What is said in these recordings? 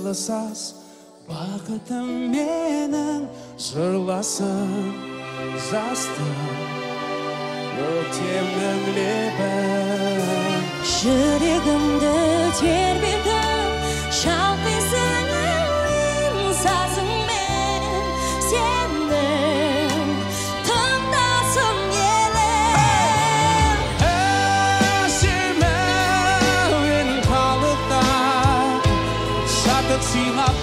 жылысас бақытым менің жырласын жастық өктемнің лебін жүрегімді тербетіп шалқисың әуен сазыңмен сенің тыңдасын елім әсем әуен қалықтап шаттық сыйлап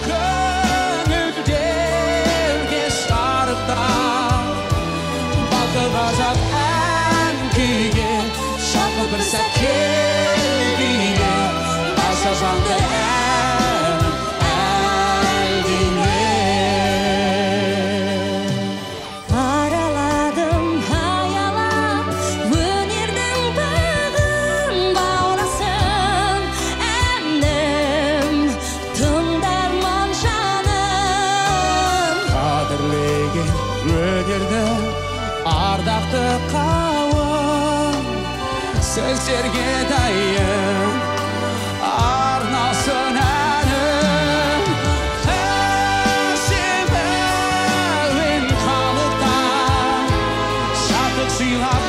көңілдерге шарықтап бақыт ғажап ән күйге шалқы бір сәт келбейді аса жанды ән әлдиле араладым аялап өнердің бағын баурасын әнім тыңдарман жаным қадірлеген өнерді ардақты қауым сөздерге дайын арналсын әнім әсем әуен қалықтап шаттық сыйлап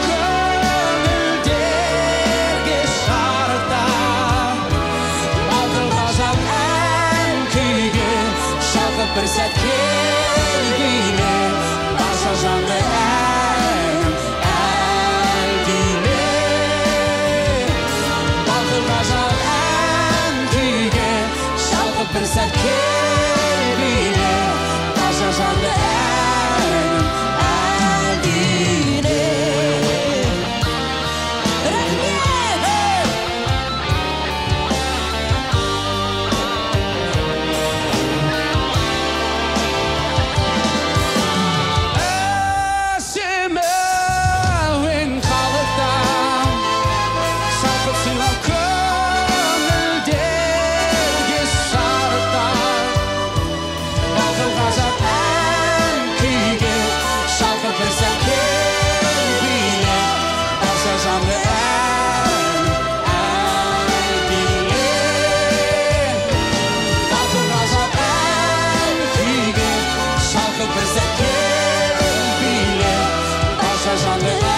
көңілдерге шарықтап бақыт ғажап ән күйге шалқып бір сәт келбейлі барша жанды ән әлдиле бақыт ғажап ән күйге шалқып бір сәт келбейлі барша жанды ән әлдиле әсем әуен қалықтап шалқып сыйлап көңілдерге шарықтап бақыт ғажап ән күйге шалқып бір сәт келбейлі барша жанды ән әлдиле бақыт ғажап ән күйге шалқып бір сәт келбейлі барша жанды